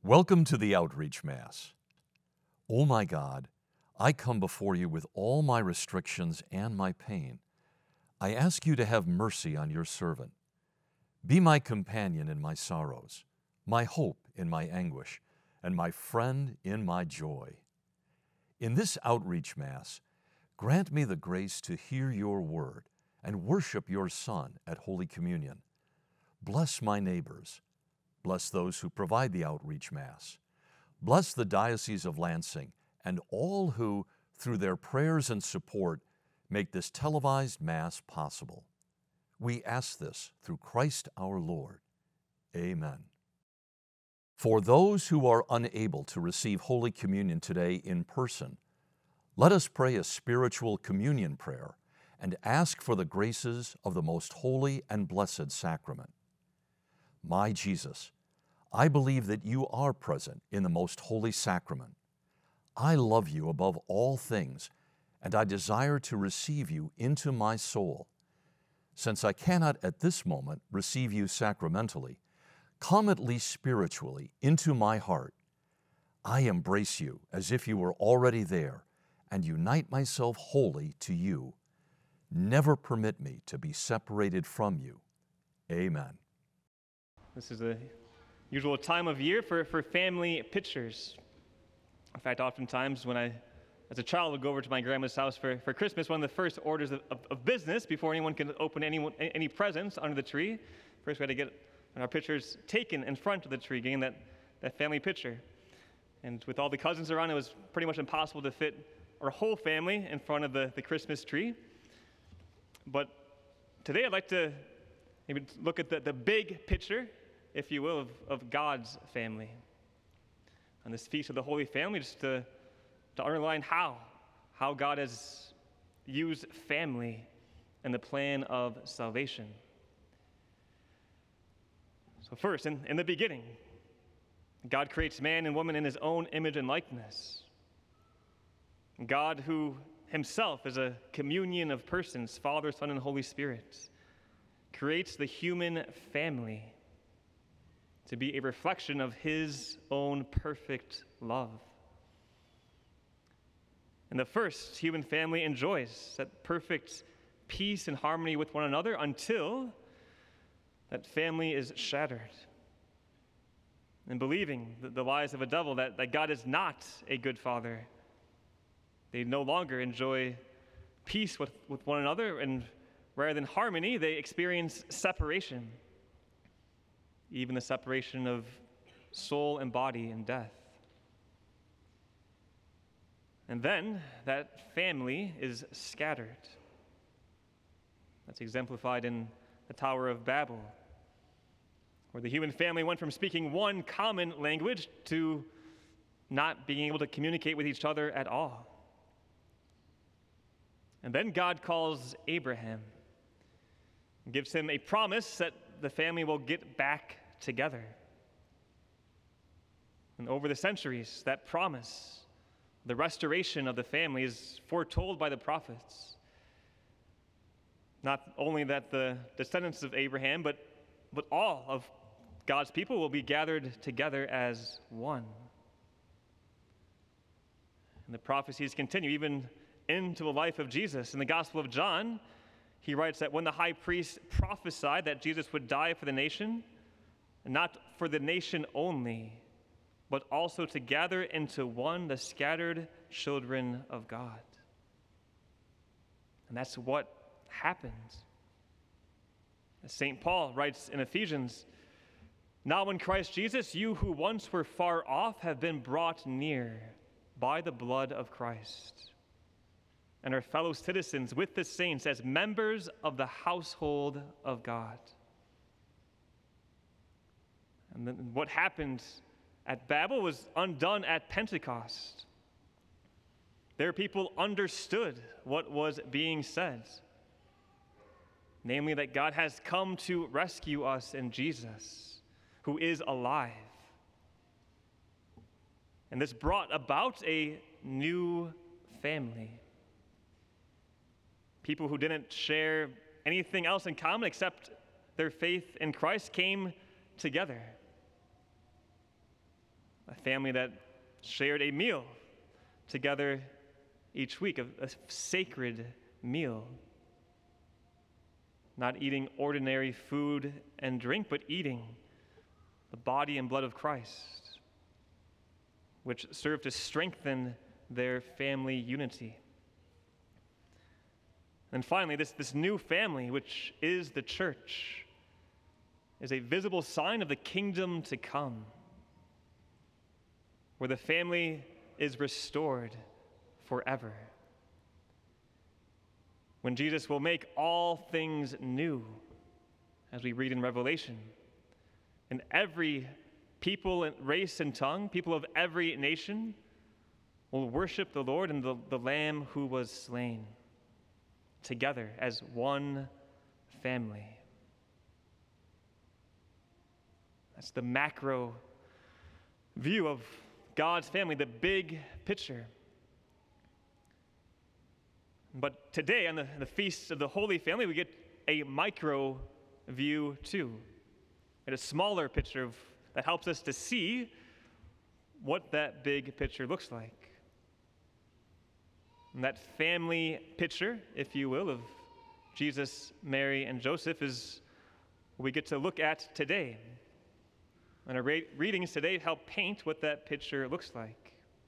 Welcome to the Outreach Mass. O my God, I come before you with all my restrictions and my pain. I ask you to have mercy on your servant. Be my companion in my sorrows, my hope in my anguish, and my friend in my joy. In this Outreach Mass, grant me the grace to hear your word and worship your Son at Holy Communion. Bless my neighbors. Bless those who provide the Outreach Mass. Bless the Diocese of Lansing and all who, through their prayers and support, make this televised Mass possible. We ask this through Christ our Lord. Amen. For those who are unable to receive Holy Communion today in person, let us pray a spiritual communion prayer and ask for the graces of the most holy and blessed sacrament. My Jesus, I believe that you are present in the most holy sacrament. I love you above all things, and I desire to receive you into my soul. Since I cannot at this moment receive you sacramentally, come at least spiritually into my heart. I embrace you as if you were already there and unite myself wholly to you. Never permit me to be separated from you. Amen. This is a usual time of year for family pictures. In fact, oftentimes when I, as a child, would go over to my grandma's house for Christmas, one of the first orders of business before anyone can open any presents under the tree, first we had to get our pictures taken in front of the tree, getting that family picture. And with all the cousins around, it was pretty much impossible to fit our whole family in front of the Christmas tree. But today I'd like to maybe look at the big picture, if you will, of God's family. On this Feast of the Holy Family, just to underline how God has used family in the plan of salvation. So first, in the beginning, God creates man and woman in his own image and likeness. God, who himself is a communion of persons, Father, Son, and Holy Spirit, creates the human family to be a reflection of his own perfect love. And the first human family enjoys that perfect peace and harmony with one another until that family is shattered. And believing the lies of a devil that God is not a good father, they no longer enjoy peace with one another, and rather than harmony, they experience separation. Even the separation of soul and body in death. And then that family is scattered. That's exemplified in the Tower of Babel, where the human family went from speaking one common language to not being able to communicate with each other at all. And then God calls Abraham and gives him a promise that the family will get back together. And over the centuries, that promise, the restoration of the family, is foretold by the prophets. Not only that the descendants of Abraham, but all of God's people will be gathered together as one. And the prophecies continue even into the life of Jesus. In the Gospel of John, he writes that when the high priest prophesied that Jesus would die for the nation, not for the nation only, but also to gather into one the scattered children of God. And that's what happened. As St. Paul writes in Ephesians, "Now in Christ Jesus, you who once were far off have been brought near by the blood of Christ, and are fellow citizens with the saints as members of the household of God." And then what happened at Babel was undone at Pentecost. Their people understood what was being said, namely that God has come to rescue us in Jesus, who is alive. And this brought about a new family. People who didn't share anything else in common except their faith in Christ came together. a family that shared a meal together each week, a sacred meal. Not eating ordinary food and drink, but eating the body and blood of Christ, which served to strengthen their family unity. And finally, this new family, which is the church, is a visible sign of the kingdom to come, where the family is restored forever. When Jesus will make all things new, as we read in Revelation, and every people and race and tongue, people of every nation, will worship the Lord and the Lamb who was slain, together as one family. That's the macro view of God's family, the big picture. But today, on the Feast of the Holy Family, we get a micro view too, and a smaller picture that helps us to see what that big picture looks like. And that family picture, if you will, of Jesus, Mary, and Joseph is what we get to look at today. And our readings today help paint what that picture looks like.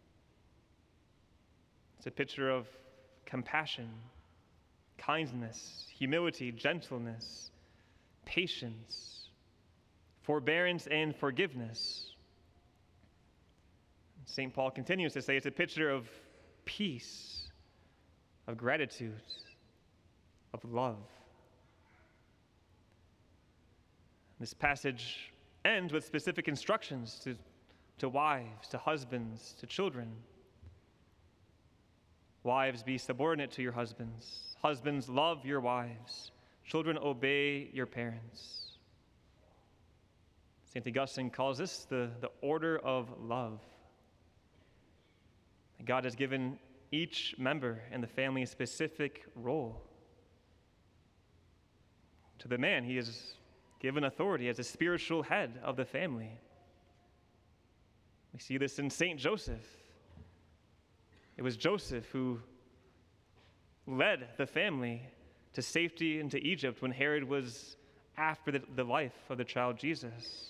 It's a picture of compassion, kindness, humility, gentleness, patience, forbearance, and forgiveness. St. Paul continues to say it's a picture of peace, of gratitude, of love. This passage ends with specific instructions to wives, to husbands, to children. Wives, be subordinate to your husbands. Husbands, love your wives. Children, obey your parents. St. Augustine calls this the order of love. God has given each member in the family a specific role. To the man, he has given authority as a spiritual head of the family. We see this in St. Joseph. It was Joseph who led the family to safety into Egypt when Herod was after the life of the child Jesus.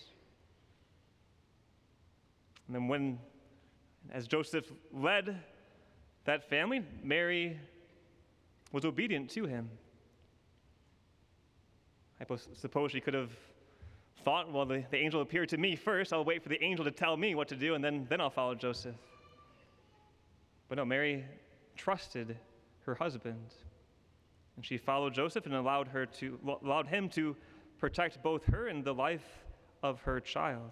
And then as Joseph led that family, Mary was obedient to him. I suppose she could have thought, well, the angel appeared to me first. I'll wait for the angel to tell me what to do, and then I'll follow Joseph. But no, Mary trusted her husband, and she followed Joseph and allowed him to protect both her and the life of her child.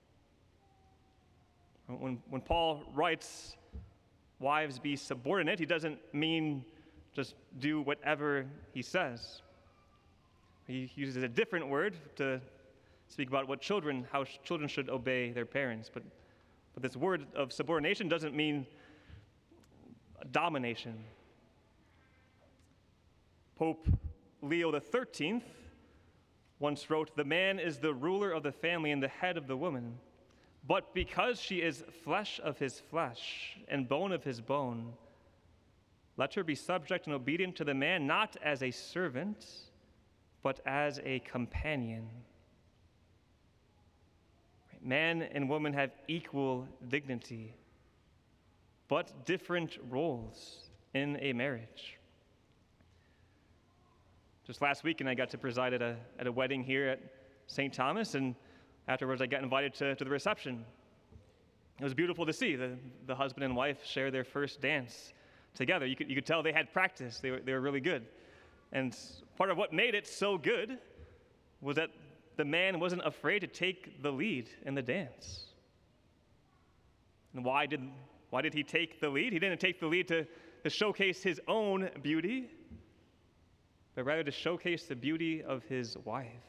When Paul writes, wives be subordinate, he doesn't mean just do whatever he says. He uses a different word to speak about how children should obey their parents. But this word of subordination doesn't mean domination. Pope Leo XIII once wrote, "The man is the ruler of the family and the head of the woman. But because she is flesh of his flesh and bone of his bone, let her be subject and obedient to the man, not as a servant, but as a companion." Man and woman have equal dignity, but different roles in a marriage. Just last weekend, I got to preside at a wedding here at St. Thomas, and afterwards, I got invited to the reception. It was beautiful to see the husband and wife share their first dance together. You could tell they had practice. They were really good. And part of what made it so good was that the man wasn't afraid to take the lead in the dance. And why did he take the lead? He didn't take the lead to showcase his own beauty, but rather to showcase the beauty of his wife.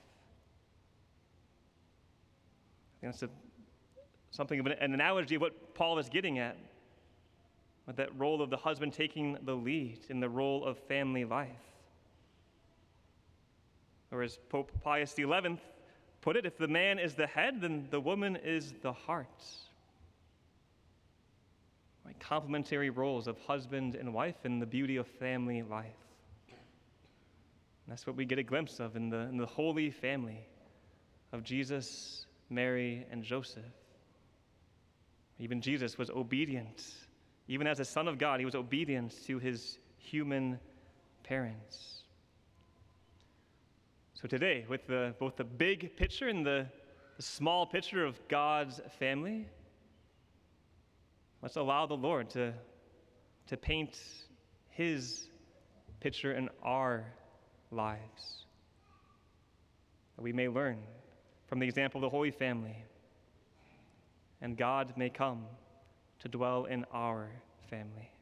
I think that's something of an analogy of what Paul is getting at, with that role of the husband taking the lead in the role of family life. Or as Pope Pius XI put it, if the man is the head, then the woman is the heart. complementary roles of husband and wife and the beauty of family life. And that's what we get a glimpse of in the holy family of Jesus, Mary, and Joseph. Even Jesus was obedient. Even as a son of God, he was obedient to his human parents. So today, with both the big picture and the small picture of God's family, let's allow the Lord to paint his picture in our lives, that we may learn from the example of the Holy Family, and God may come to dwell in our family.